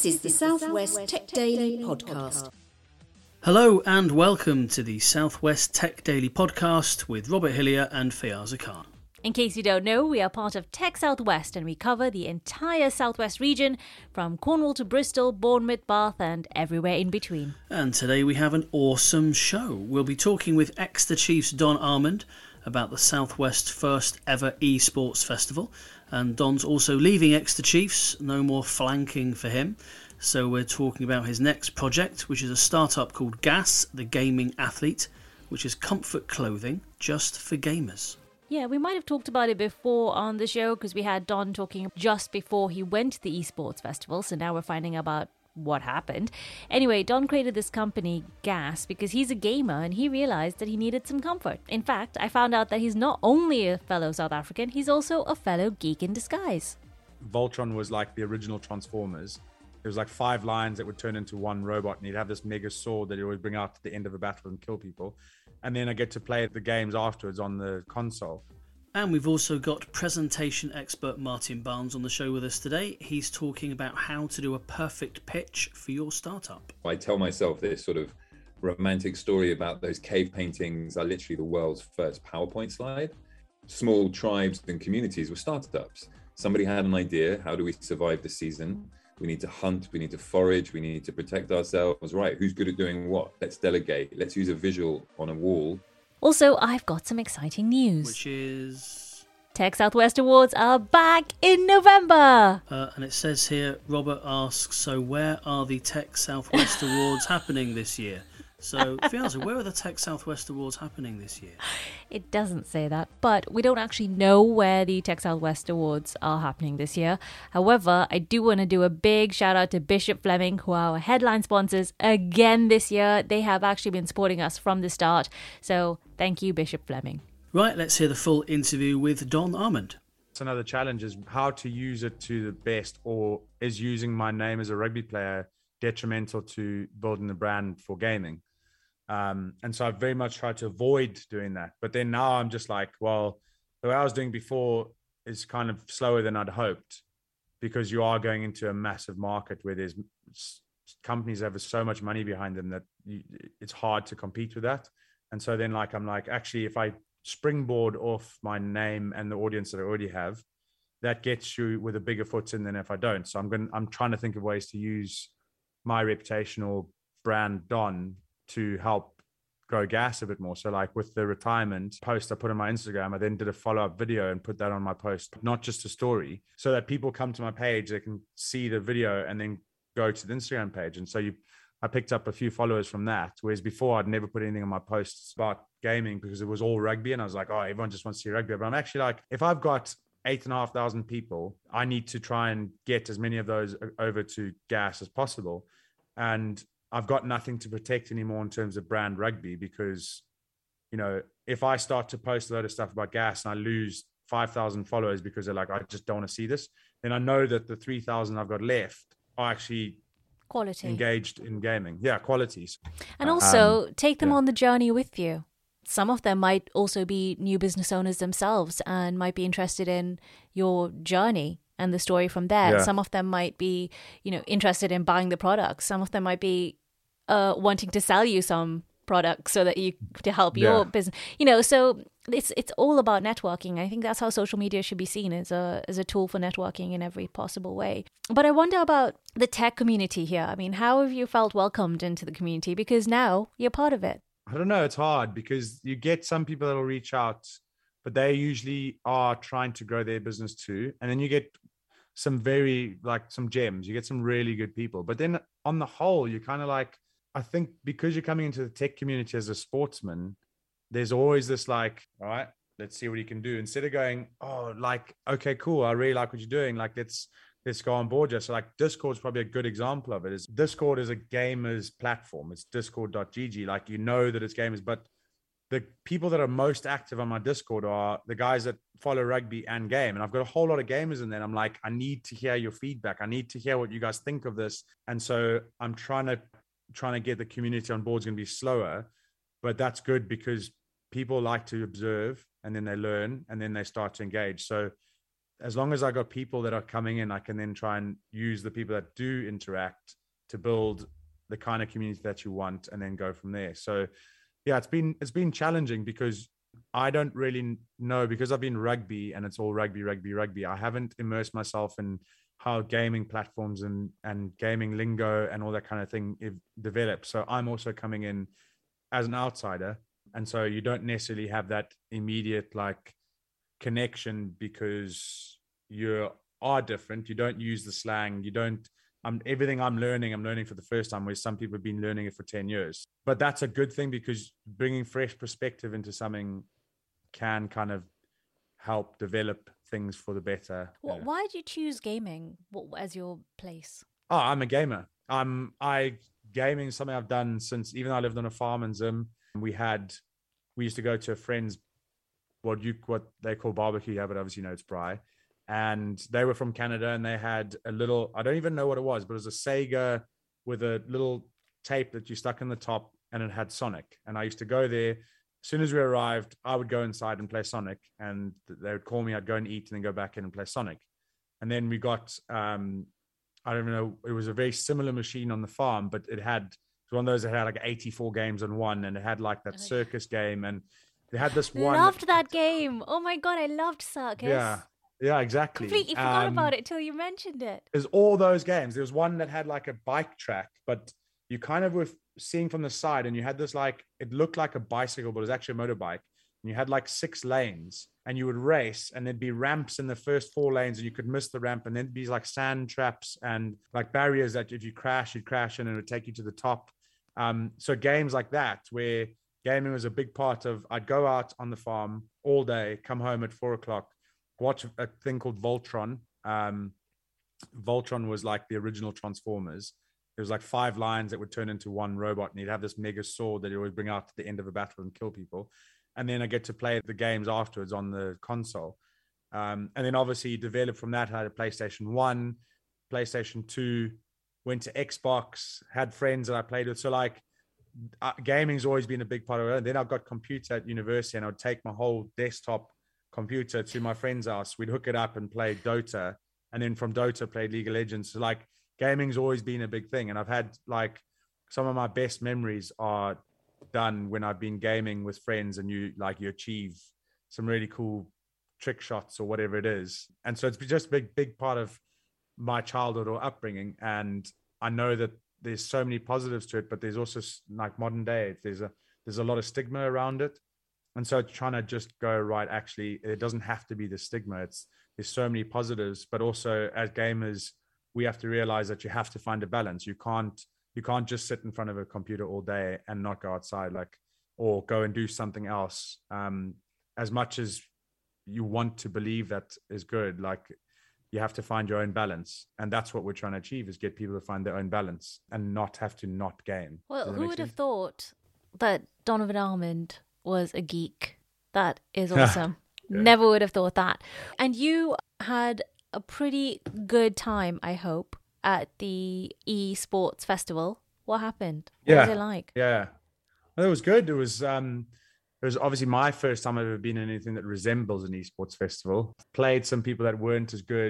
This is the Southwest Tech Daily podcast. Hello and welcome to the Southwest Tech Daily podcast with Robert Hillier and Fiaza Khan. In case you don't know, we are part of Tech Southwest and we cover the entire Southwest region from Cornwall to Bristol, Bournemouth, Bath and everywhere in between. And today we have an awesome show. We'll be talking with Exeter Chiefs Don Armand about the Southwest first ever eSports Festival. And Don's also leaving Exeter Chiefs, no more flanking for him. So we're talking about his next project, which is a startup called GAS, the Gaming Athlete, which is comfort clothing just for gamers. Yeah, we might have talked about it before on the show because we had Don talking just before he went to the eSports Festival. So now we're finding out about what happened. Anyway, Don created this company, GAS, because he's a gamer and he realized that he needed some comfort. In fact, I found out that he's not only a fellow South African, he's also a fellow geek in disguise. Voltron was like the original Transformers. There was like 5 lions that would turn into one robot, and he'd have this mega sword that he'd always bring out at the end of a battle and kill people. And then I get to play the games afterwards on the console. And we've also got presentation expert Martin Barnes on the show with us today. He's talking about how to do a perfect pitch for your startup. I tell myself this sort of romantic story about those cave paintings are literally the world's first PowerPoint slide. Small tribes and communities were startups. Somebody had an idea. How do we survive the season? We need to hunt, we need to forage, we need to protect ourselves. Right, who's good at doing what? Let's delegate. Let's use a visual on a wall. Also, I've got some exciting news. Which is... Tech Southwest Awards are back in November. And it says here, Robert asks, so where are the Tech Southwest Awards happening this year? So, Fiaza, where are the Tech Southwest Awards happening this year? It doesn't say that, but we don't actually know where the Tech Southwest Awards are happening this year. However, I do want to do a big shout out to Bishop Fleming, who are our headline sponsors again this year. They have actually been supporting us from the start. So, thank you, Bishop Fleming. Right, let's hear the full interview with Don Armand. It's another challenge is how to use it to the best, or is using my name as a rugby player detrimental to building the brand for gaming? And so I've very much tried to avoid doing that. But then now I'm just like, well, the way I was doing before is kind of slower than I'd hoped, because you are going into a massive market where there's companies that have so much money behind them that it's hard to compete with that. And so then I'm like, actually, if I springboard off my name and the audience that I already have, that gets you with a bigger foot in than if I don't. So I'm trying to think of ways to use my reputational brand Don to help grow GAS a bit more. So like with the retirement post I put on my Instagram, I then did a follow-up video and put that on my post, not just a story, so that people come to my page, they can see the video and then go to the Instagram page. And so I picked up a few followers from that, whereas before I'd never put anything on my posts about gaming because it was all rugby. And I was like, oh, everyone just wants to see rugby. But I'm actually like, if I've got 8,500 people, I need to try and get as many of those over to GAS as possible. And I've got nothing to protect anymore in terms of brand rugby, because, you know, if I start to post a lot of stuff about GAS and I lose 5,000 followers because they're like, I just don't want to see this, then I know that the 3,000 I've got left are actually quality engaged in gaming. Yeah, qualities. And also take them on the journey with you. Some of them might also be new business owners themselves and might be interested in your journey and the story from there. Yeah. Some of them might be, interested in buying the products. Some of them might be wanting to sell you some products so that to help your business. So it's all about networking. I think that's how social media should be seen, as a tool for networking in every possible way. But I wonder about the tech community here. I mean, how have you felt welcomed into the community? Because now you're part of it. I don't know. It's hard because you get some people that will reach out, but they usually are trying to grow their business too. And then you get some some gems. You get some really good people. But then on the whole, you're kind of like, I think because you're coming into the tech community as a sportsman, there's always this like, all right, let's see what you can do. Instead of going, oh, like, okay, cool, I really like what you're doing. Like, let's go on board. So like Discord's probably a good example of it. Discord is a gamers platform. It's discord.gg. Like, you know that it's gamers, but the people that are most active on my Discord are the guys that follow rugby and game. And I've got a whole lot of gamers in there. I'm like, I need to hear your feedback. I need to hear what you guys think of this. And so I'm trying to get the community on board is going to be slower, but that's good because people like to observe and then they learn and then they start to engage. So as long as I got people that are coming in, I can then try and use the people that do interact to build the kind of community that you want, and then go from there. So yeah, it's been challenging because I don't really know, because I've been rugby and it's all rugby. I haven't immersed myself in how gaming platforms and gaming lingo and all that kind of thing develops. So I'm also coming in as an outsider. And so you don't necessarily have that immediate like connection because you are different. You don't use the slang. Everything I'm learning for the first time, where some people have been learning it for 10 years. But that's a good thing, because bringing fresh perspective into something can kind of help develop things for the better. Why did you choose gaming as your place? Oh, I'm a gamer. Gaming is something I've done since, even though I lived on a farm in Zim. We used to go to a friend's, what they call barbecue here, but obviously it's braai. And they were from Canada, and they had a little, I don't even know what it was, but it was a Sega with a little tape that you stuck in the top, and it had Sonic. And I used to go there. As soon as we arrived, I would go inside and play Sonic, and they would call me. I'd go and eat and then go back in and play Sonic. And then we got, I don't even know, it was a very similar machine on the farm, but it was one of those that had like 84 games on one, and it had like that circus game. And they had this one. Loved that game. Oh my God, I loved Circus. Yeah, exactly. Completely forgot about it till you mentioned it. There's all those games. There was one that had like a bike track, but you kind of were seeing from the side, and you had this like, it looked like a bicycle, but it was actually a motorbike. And you had like 6 lanes, and you would race, and there'd be ramps in the first 4 lanes, and you could miss the ramp, and then there'd be like sand traps and like barriers that if you crash, you'd crash, and it would take you to the top. So games like that, where gaming was a big part of, I'd go out on the farm all day, come home at 4 o'clock, watch a thing called Voltron. Voltron was like the original Transformers. It was like 5 lines that would turn into one robot, and he'd have this mega sword that he would bring out at the end of a battle and kill people. And then I get to play the games afterwards on the console. And then obviously you develop from that. I had a PlayStation 1, PlayStation 2, went to Xbox, had friends that I played with. So like gaming's always been a big part of it. And then I got computer at university, and I would take my whole desktop computer to my friend's house. We'd hook it up and play Dota. And then from Dota, played League of Legends. So like gaming's always been a big thing. And I've had like some of my best memories are done when I've been gaming with friends, and you achieve some really cool trick shots or whatever it is. And so it's just a big part of my childhood or upbringing. And I know that there's so many positives to it, but there's also like modern day, there's a lot of stigma around it. And so trying to just go, right, actually, it doesn't have to be the stigma. There's so many positives, but also as gamers, we have to realize that you have to find a balance. You can't just sit in front of a computer all day and not go outside, or go and do something else. As much as you want to believe that is good, you have to find your own balance. And that's what we're trying to achieve, is get people to find their own balance and not have to not game. Well, who would have thought that Donovan Almond was a geek? That is awesome. Yeah. Never would have thought that. And you had a pretty good time, I hope, at the eSports Festival. What happened? What was it like? Yeah. Well, it was good. It was obviously my first time I've ever been in anything that resembles an eSports festival. Played some people that weren't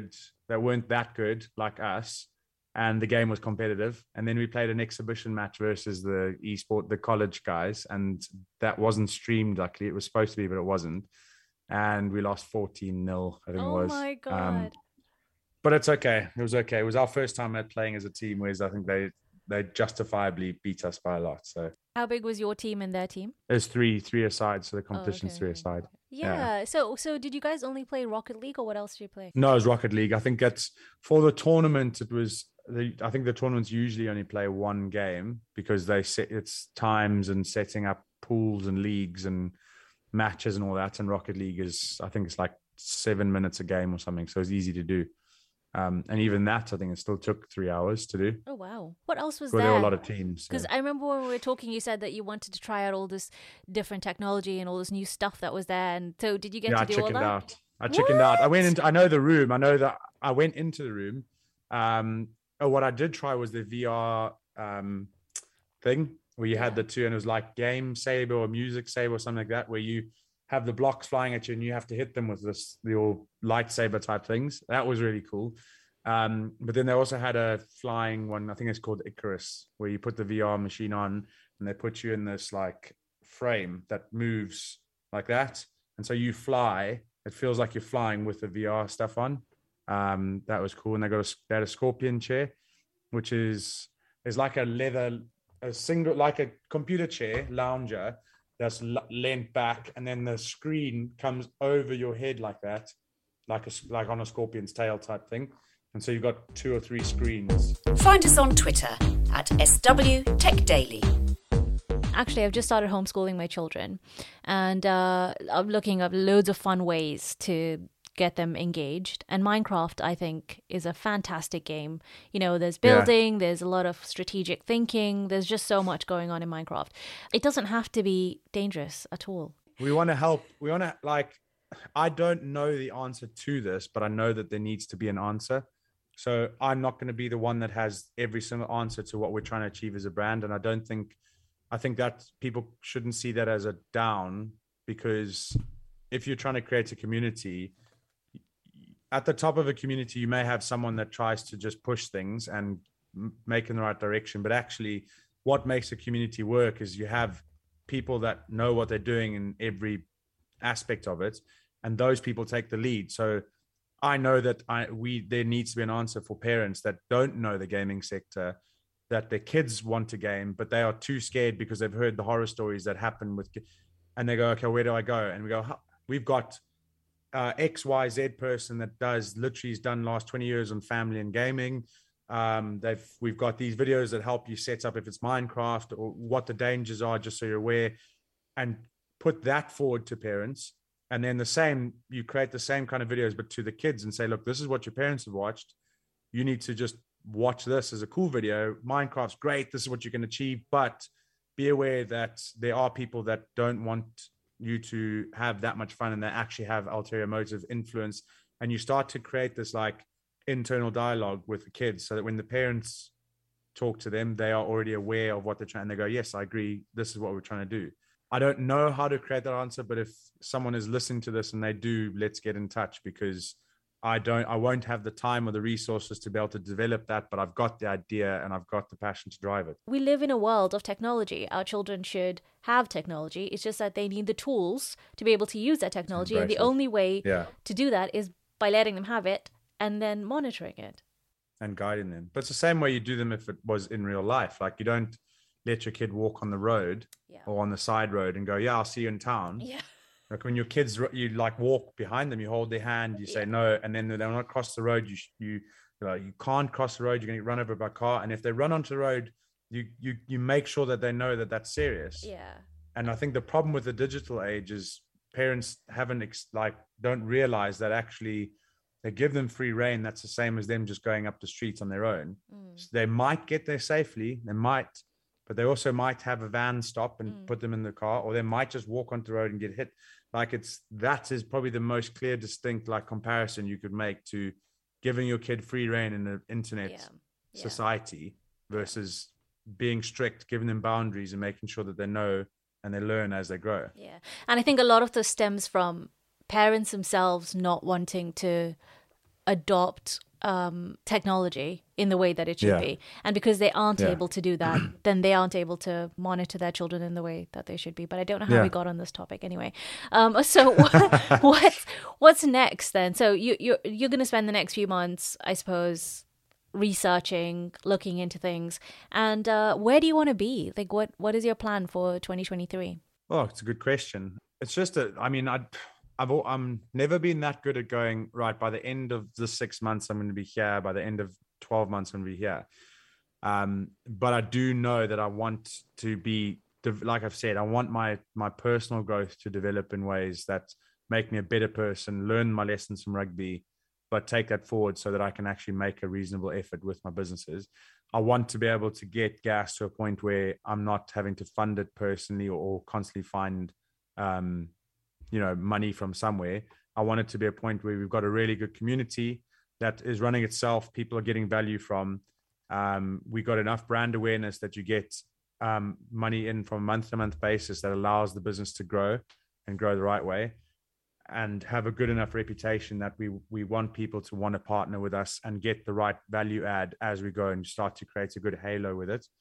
that good like us, and the game was competitive. And then we played an exhibition match versus the college guys, and that wasn't streamed. Luckily, it was supposed to be, but it wasn't. And we lost 14-0, I think it was. Oh my God. But it's okay. It was okay. It was our first time playing as a team, whereas I think they justifiably beat us by a lot. So how big was your team and their team? There's three aside, so the competition's 3 aside. Yeah. So did you guys only play Rocket League, or what else did you play? No, it was Rocket League. I think that's for the tournament. I think the tournaments usually only play 1 game, because they set its times and setting up pools and leagues and matches and all that. And Rocket League I think it's like 7 minutes a game or something, so it's easy to do. And even that, I think it still took 3 hours to do. Oh, wow. What else was there? There were a lot of teams. Because I remember when we were talking, you said that you wanted to try out all this different technology and all this new stuff that was there. And so did you get to do all that? I chickened out. I went into, I know the room. I know that I went into the room. What I did try was the VR thing, where you had the two, and it was like Game Saber or Music Saber or something like that, where you have the blocks flying at you and you have to hit them with your lightsaber type things. That was really cool. But then they also had a flying one, I think it's called Icarus, where you put the VR machine on and they put you in this like frame that moves like that. And so you fly, it feels like you're flying with the VR stuff on. That was cool. And they had a scorpion chair, which is like like a computer chair lounger that's leant back, and then the screen comes over your head like that, like on a scorpion's tail type thing. And so you've got 2 or 3 screens. Find us on Twitter at SW Tech Daily. Actually, I've just started homeschooling my children, and I'm looking up loads of fun ways to get them engaged. And Minecraft, I think, is a fantastic game. You know, there's building, there's a lot of strategic thinking. There's just so much going on in Minecraft. It doesn't have to be dangerous at all. We want to help. We want to, like, I don't know the answer to this, but I know that there needs to be an answer. So I'm not going to be the one that has every single answer to what we're trying to achieve as a brand. And I think that people shouldn't see that as a down, because if you're trying to create a community, at the top of a community, you may have someone that tries to just push things and make in the right direction. But actually, what makes a community work is you have people that know what they're doing in every aspect of it, and those people take the lead. So I know that there needs to be an answer for parents that don't know the gaming sector, that their kids want to game, but they are too scared because they've heard the horror stories that happen with, and they go, okay, where do I go? And we go, we've got XYZ person that he's done last 20 years on family and gaming. We've got these videos that help you set up if it's Minecraft or what the dangers are, just so you're aware, and put that forward to parents. And then you create the same kind of videos, but to the kids, and say, look, this is what your parents have watched. You need to just watch this as a cool video. Minecraft's great. This is what you can achieve, but be aware that there are people that don't want you to have that much fun, and they actually have ulterior motive influence. And you start to create this like internal dialogue with the kids, so that when the parents talk to them, they are already aware of what they're trying. And they go, yes, I agree. This is what we're trying to do. I don't know how to create that answer, but if someone is listening to this and they do, let's get in touch, because I won't have the time or the resources to be able to develop that, but I've got the idea and I've got the passion to drive it. We live in a world of technology. Our children should have technology. It's just that they need the tools to be able to use that technology. And the only way to do that is by letting them have it and then monitoring it. And guiding them. But it's the same way you do them if it was in real life. Like, you don't let your kid walk on the road or on the side road and go, yeah, I'll see you in town. Yeah. Like when your kids, you like walk behind them, you hold their hand, you say no, and then they'll not cross the road. You can't cross the road. You're going to get run over by a car. And if they run onto the road, you make sure that they know that that's serious. Yeah. And I think the problem with the digital age is parents don't realize that actually they give them free rein. That's the same as them just going up the streets on their own. So they might get there safely. But they also might have a van stop and put them in the car, or they might just walk onto the road and get hit. Like that is probably the most clear, distinct comparison you could make to giving your kid free rein in an internet society versus being strict, giving them boundaries and making sure that they know and they learn as they grow. Yeah. And I think a lot of this stems from parents themselves not wanting to adopt technology in the way that it should be. And because they aren't able to do that, then they aren't able to monitor their children in the way that they should be. But I don't know how we got on this topic anyway. So what's next then? So you're going to spend the next few months, I suppose, researching, looking into things. And where do you want to be? Like, what is your plan for 2023? Oh, it's a good question. It's just I'm never been that good at going, right, by the end of the 6 months, I'm going to be here. By the end of 12 months, I'm going to be here. But I do know that I want to be, like I've said, I want my personal growth to develop in ways that make me a better person, learn my lessons from rugby, but take that forward so that I can actually make a reasonable effort with my businesses. I want to be able to get gas to a point where I'm not having to fund it personally or constantly find money from somewhere. I want it to be a point where we've got a really good community that is running itself. People are getting value from. We got enough brand awareness that you get money in from a month-to-month basis that allows the business to grow. and grow the right way, and have a good enough reputation that we want people to want to partner with us and get the right value add as we go and start to create a good halo with it.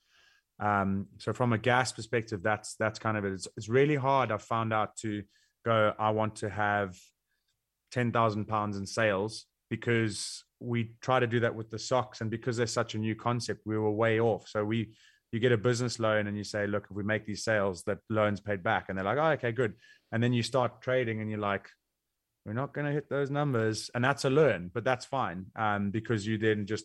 So from a gas perspective, that's kind of it. It's really hard, I've found out, to go, I want to have £10,000 in sales, because we try to do that with the socks, and because they're such a new concept, we were way off. So you get a business loan and you say, look, if we make these sales, that loan's paid back, and they're like, oh, okay, good. And then you start trading and you're like, we're not going to hit those numbers, and that's a learn, but that's fine, because you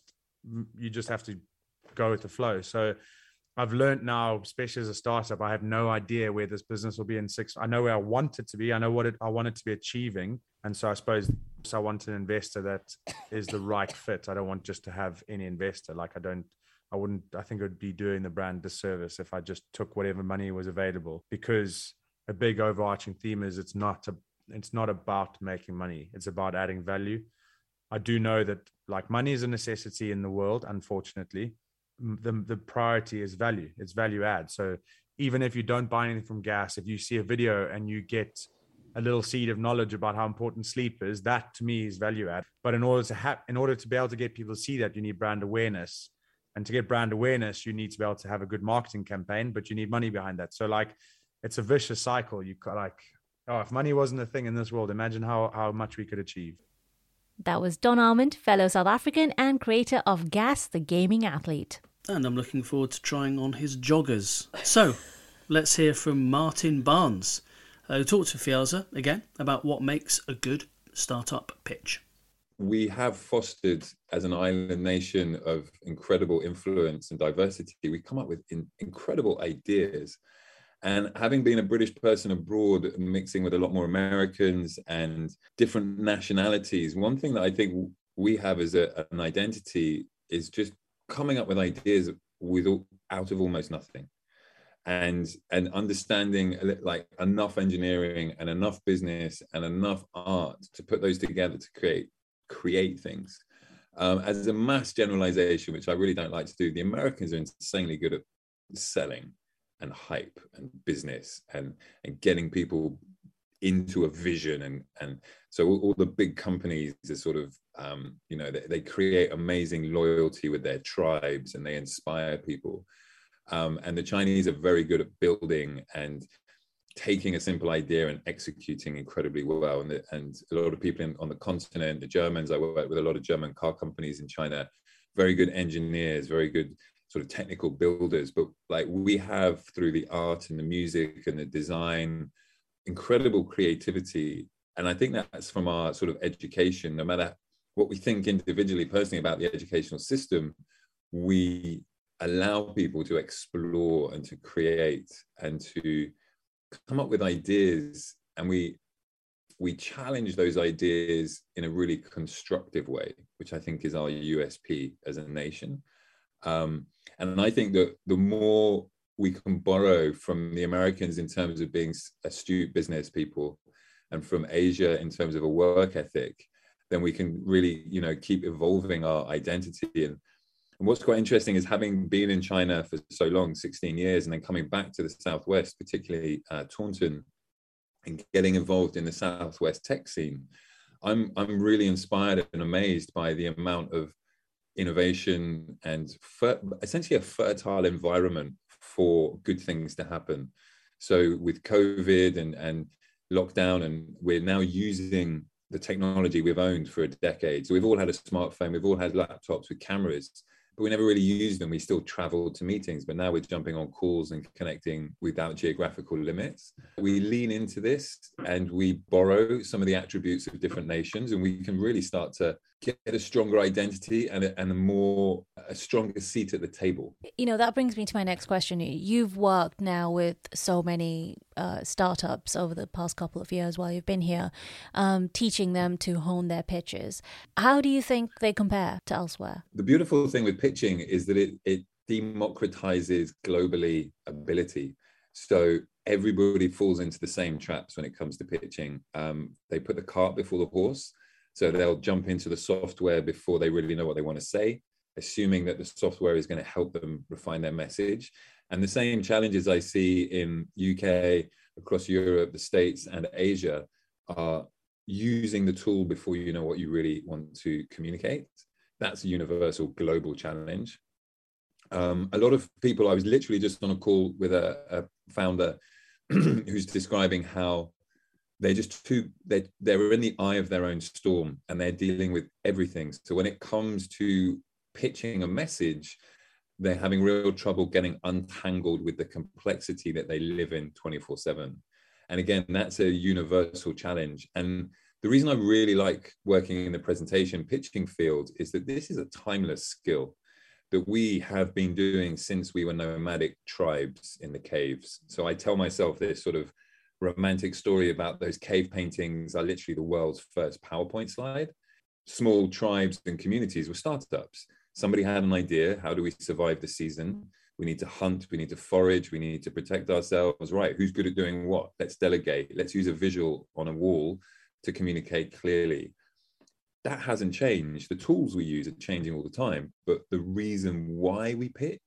just have to go with the flow. So I've learned now, especially as a startup, I have no idea where this business will be in 6. I know where I want it to be. I know what I want it to be achieving. And so I suppose I want an investor that is the right fit. I don't want just to have any investor. Like I think it would be doing the brand disservice if I just took whatever money was available, because a big overarching theme is it's not about making money. It's about adding value. I do know that like money is a necessity in the world, unfortunately. The priority is value. It's value add. So even if you don't buy anything from gas, if you see a video and you get a little seed of knowledge about how important sleep is, that to me is value add. But in order to be able to get people to see that, you need brand awareness. And to get brand awareness, you need to be able to have a good marketing campaign, but you need money behind that. So like, it's a vicious cycle. You like, oh, if money wasn't a thing in this world, imagine how much we could achieve. That was Don Armand, fellow South African and creator of Gas, the Gaming Athlete. And I'm looking forward to trying on his joggers. So, let's hear from Martin Barnes, who talked to Fiyazah again about what makes a good startup pitch. We have fostered, as an island nation of incredible influence and diversity, we come up with incredible ideas. And having been a British person abroad, mixing with a lot more Americans and different nationalities, one thing that I think we have as an identity is just coming up with ideas out of almost nothing, and understanding like enough engineering and enough business and enough art to put those together to create things. As a mass generalization, which I really don't like to do, the Americans are insanely good at selling and hype and business and getting people into a vision, and so all the big companies are sort of they create amazing loyalty with their tribes and they inspire people, and the Chinese are very good at building and taking a simple idea and executing incredibly well, and a lot of people on the continent, the Germans, I work with a lot of German car companies in China, very good engineers, very good sort of technical builders, but like we have, through the art and the music and the design, incredible creativity. And I think that's from our sort of education. No matter what we think individually, personally about the educational system, we allow people to explore and to create and to come up with ideas, and we challenge those ideas in a really constructive way, which I think is our USP as a nation. And I think that the more we can borrow from the Americans in terms of being astute business people, and from Asia in terms of a work ethic, then we can really, keep evolving our identity. And what's quite interesting is, having been in China for so long, 16 years, and then coming back to the Southwest, particularly Taunton, and getting involved in the Southwest tech scene, I'm really inspired and amazed by the amount of innovation and essentially a fertile environment for good things to happen. So with COVID and lockdown, and we're now using the technology we've owned for a decade. So we've all had a smartphone, we've all had laptops with cameras, but we never really used them. We still traveled to meetings, but now we're jumping on calls and connecting without geographical limits. We lean into this and we borrow some of the attributes of different nations, and we can really start to get a stronger identity and a stronger seat at the table. That brings me to my next question. You've worked now with so many startups over the past couple of years while you've been here, teaching them to hone their pitches. How do you think they compare to elsewhere? The beautiful thing with pitching is that it democratizes globally ability. So everybody falls into the same traps when it comes to pitching. They put the cart before the horse. So they'll jump into the software before they really know what they want to say, assuming that the software is going to help them refine their message. And the same challenges I see in UK, across Europe, the States, and Asia are using the tool before you know what you really want to communicate. That's a universal global challenge. A lot of people, I was literally just on a call with a founder who's describing how they're in the eye of their own storm and they're dealing with everything. So when it comes to pitching a message, they're having real trouble getting untangled with the complexity that they live in 24/7. And again, that's a universal challenge. And the reason I really like working in the presentation pitching field is that this is a timeless skill that we have been doing since we were nomadic tribes in the caves. So I tell myself this sort of romantic story about those cave paintings are literally the world's first PowerPoint slide. Small tribes and communities were startups. Somebody had an idea. How do we survive the season? We need to hunt. We need to forage. We need to protect ourselves. Right. Who's good at doing what? Let's delegate. Let's use a visual on a wall to communicate clearly. That hasn't changed. The tools we use are changing all the time. But the reason why we pitch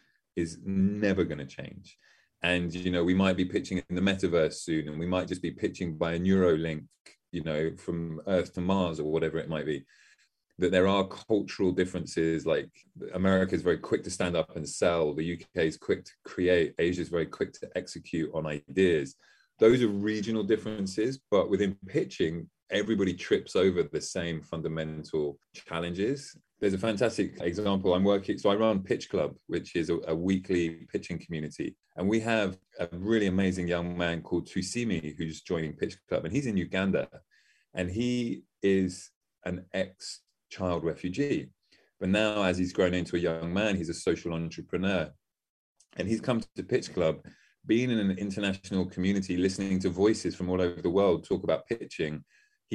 is never going to change. And, you know, we might be pitching in the metaverse soon, and we might just be pitching by a Neuralink, you know, from Earth to Mars or whatever it might be. That there are cultural differences, like America is very quick to stand up and sell. The UK is quick to create. Asia is very quick to execute on ideas. Those are regional differences, but within pitching, everybody trips over the same fundamental challenges. There's a fantastic example. I run Pitch Club, which is a weekly pitching community. And we have a really amazing young man called Tusimi, who's joining Pitch Club, and he's in Uganda. And he is an ex-child refugee. But now, as he's grown into a young man, he's a social entrepreneur. And he's come to Pitch Club, being in an international community, listening to voices from all over the world talk about pitching.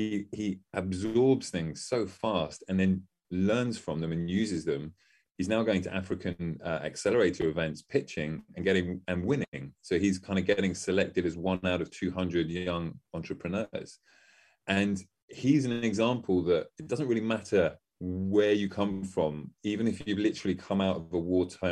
He absorbs things so fast and then learns from them and uses them. He's now going to African accelerator events, pitching and winning. So he's kind of getting selected as 1 out of 200 young entrepreneurs. And he's an example that it doesn't really matter where you come from, even if you've literally come out of a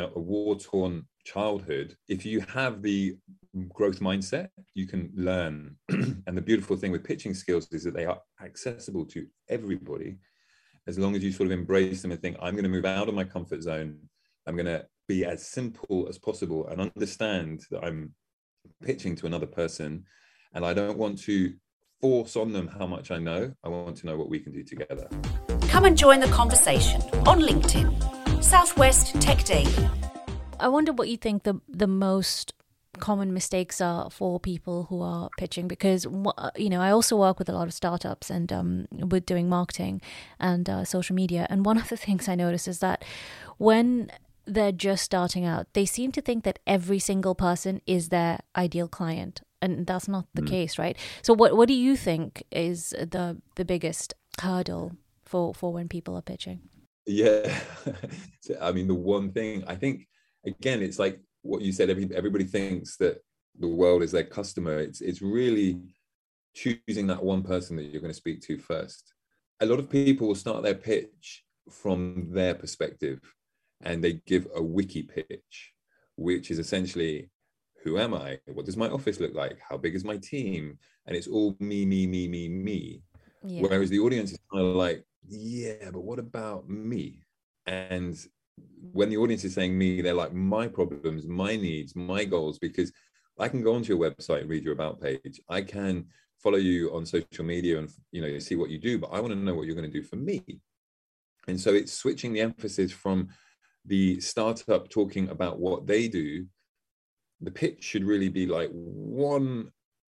war-torn childhood. If you have the growth mindset, you can learn. And the beautiful thing with pitching skills is that they are accessible to everybody, as long as you sort of embrace them and think, I'm going to move out of my comfort zone. I'm going to be as simple as possible and understand that I'm pitching to another person. And I don't want to force on them how much I know. I want to know what we can do together. Come and join the conversation on LinkedIn. Southwest Tech Daily. I wonder what you think the most common mistakes are for people who are pitching, because, you know, I also work with a lot of startups and with doing marketing and social media. And one of the things I notice is that when they're just starting out, they seem to think that every single person is their ideal client. And that's not the case, right? So what do you think is the biggest hurdle for when people are pitching? Yeah. So, I mean, the one thing I think, again, it's like what you said, everybody thinks that the world is their customer. It's really choosing that one person that you're going to speak to first. A lot of people will start their pitch from their perspective, and they give a wiki pitch, which is essentially, who am I? What does my office look like? How big is my team? And it's all me, me, me, me, me. Yeah. Whereas the audience is kind of like, yeah, but what about me? And when the audience is saying me, they're like, my problems, my needs, my goals, because I can go onto your website and read your about page. I can follow you on social media and, you know, see what you do, but I want to know what you're going to do for me. And so it's switching the emphasis from the startup talking about what they do. The pitch should really be like one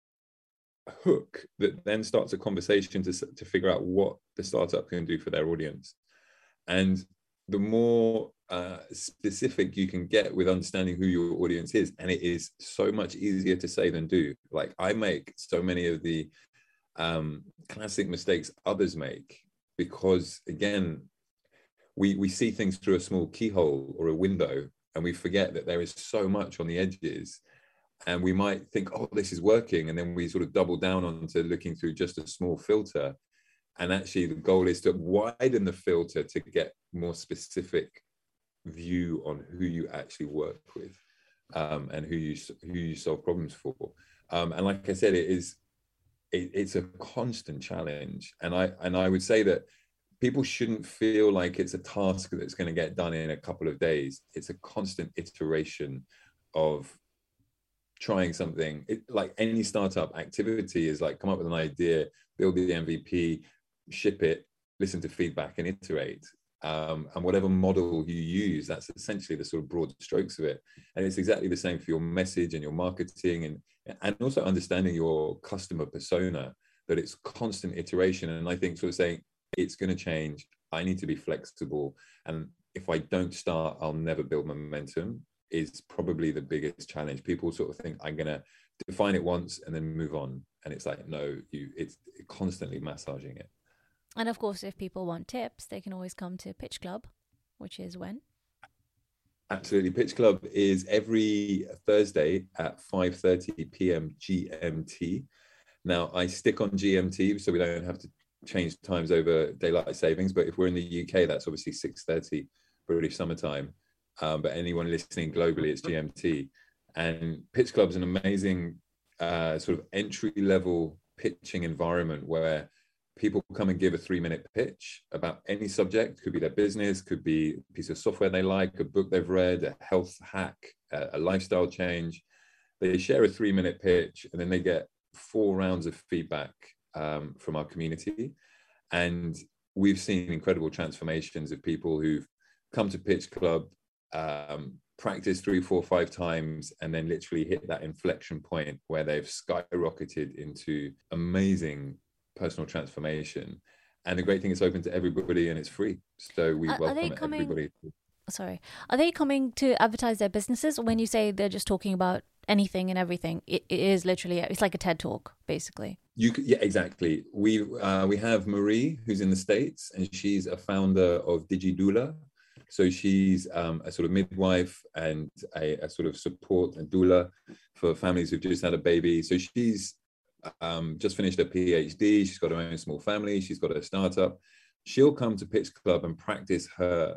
hook that then starts a conversation to figure out what the startup can do for their audience. And the more specific you can get with understanding who your audience is, and it is so much easier to say than do. Like, I make so many of the classic mistakes others make because, again, we see things through a small keyhole or a window, and we forget that there is so much on the edges. And we might think, oh, this is working. And then we sort of double down onto looking through just a small filter. And actually the goal is to widen the filter to get more specific view on who you actually work with and who you solve problems for. And like I said, it's a constant challenge. And I would say that people shouldn't feel like it's a task that's going to get done in a couple of days. It's a constant iteration of trying something. Like any startup activity is like, come up with an idea, build the MVP, ship it, listen to feedback and iterate. And whatever model you use, that's essentially the sort of broad strokes of it. And it's exactly the same for your message and your marketing, and also understanding your customer persona, that it's constant iteration. And I think sort of saying, it's going to change, I need to be flexible, and if I don't start, I'll never build momentum, is probably the biggest challenge. People sort of think, I'm going to define it once and then move on. And it's like, no, it's constantly massaging it. And of course, if people want tips, they can always come to Pitch Club, which is when? Absolutely. Pitch Club is every Thursday at 5:30 p.m. GMT. Now, I stick on GMT so we don't have to change times over daylight savings. But if we're in the UK, that's obviously 6:30 British summertime. But anyone listening globally, it's GMT. And Pitch Club is an amazing sort of entry-level pitching environment where people come and give a 3-minute pitch about any subject. Could be their business, could be a piece of software they like, a book they've read, a health hack, a lifestyle change. They share a 3-minute pitch, and then they get 4 rounds of feedback from our community. And we've seen incredible transformations of people who've come to Pitch Club, practice 3, 4, 5 times, and then literally hit that inflection point where they've skyrocketed into amazing personal transformation. And the great thing, it's open to everybody and it's free, so we welcome everybody. Are they coming to advertise their businesses? When you say they're just talking about anything and everything, it is literally, it's like a TED Talk basically. Yeah, exactly. We have Marie, who's in the States, and she's a founder of DigiDoula. So she's a sort of midwife and a sort of support and doula for families who've just had a baby. So she's just finished her PhD. She's got her own small family. She's got a startup. She'll come to Pitch Club and practice her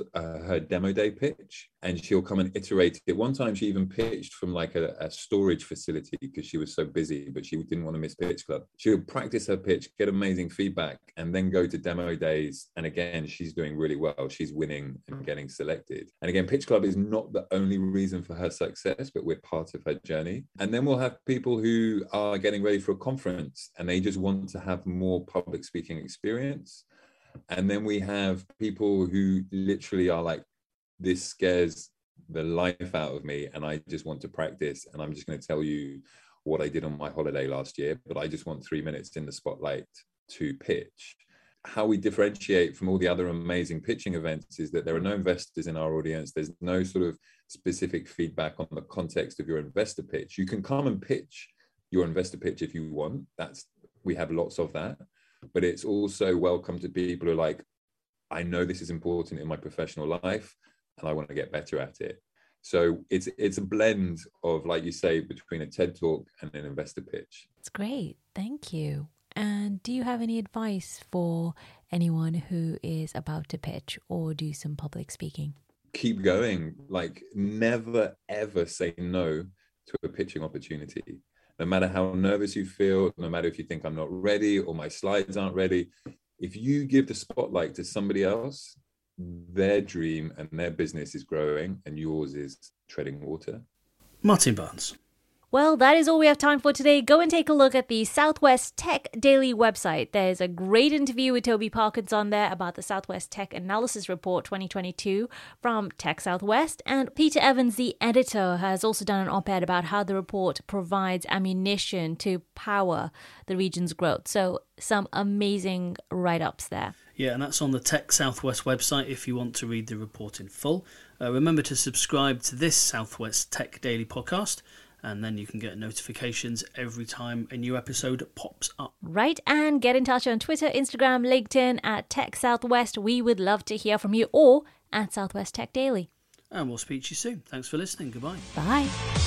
demo day pitch, and she'll come and iterate it. One time she even pitched from like a storage facility because she was so busy, but she didn't want to miss Pitch Club. She'll practice her pitch, get amazing feedback, and then go to demo days. And again, she's doing really well. She's winning and getting selected. And again, Pitch Club is not the only reason for her success, but we're part of her journey. And then we'll have people who are getting ready for a conference and they just want to have more public speaking experience. And then we have people who literally are like, this scares the life out of me and I just want to practice, and I'm just going to tell you what I did on my holiday last year, but I just want 3 minutes in the spotlight to pitch. How we differentiate from all the other amazing pitching events is that there are no investors in our audience. There's no sort of specific feedback on the context of your investor pitch. You can come and pitch your investor pitch if you want. We have lots of that. But it's also welcome to people who are like, I know this is important in my professional life and I want to get better at it. So it's a blend of, like you say, between a TED Talk and an investor pitch. It's great. Thank you. And do you have any advice for anyone who is about to pitch or do some public speaking? Keep going. Like, never, ever say no to a pitching opportunity. No matter how nervous you feel, no matter if you think I'm not ready or my slides aren't ready, if you give the spotlight to somebody else, their dream and their business is growing and yours is treading water. Martin Barnes. Well, that is all we have time for today. Go and take a look at the Southwest Tech Daily website. There's a great interview with Toby Parkins on there about the Southwest Tech Analysis Report 2022 from Tech Southwest. And Peter Evans, the editor, has also done an op-ed about how the report provides ammunition to power the region's growth. So some amazing write-ups there. Yeah, and that's on the Tech Southwest website if you want to read the report in full. Remember to subscribe to this Southwest Tech Daily podcast, and then you can get notifications every time a new episode pops up. Right, and get in touch on Twitter, Instagram, LinkedIn at Tech Southwest. We would love to hear from you, or at Southwest Tech Daily. And we'll speak to you soon. Thanks for listening. Goodbye. Bye.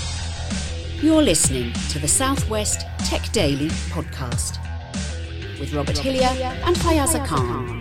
You're listening to the Southwest Tech Daily podcast with Robert Hillier and Fayaza Khan.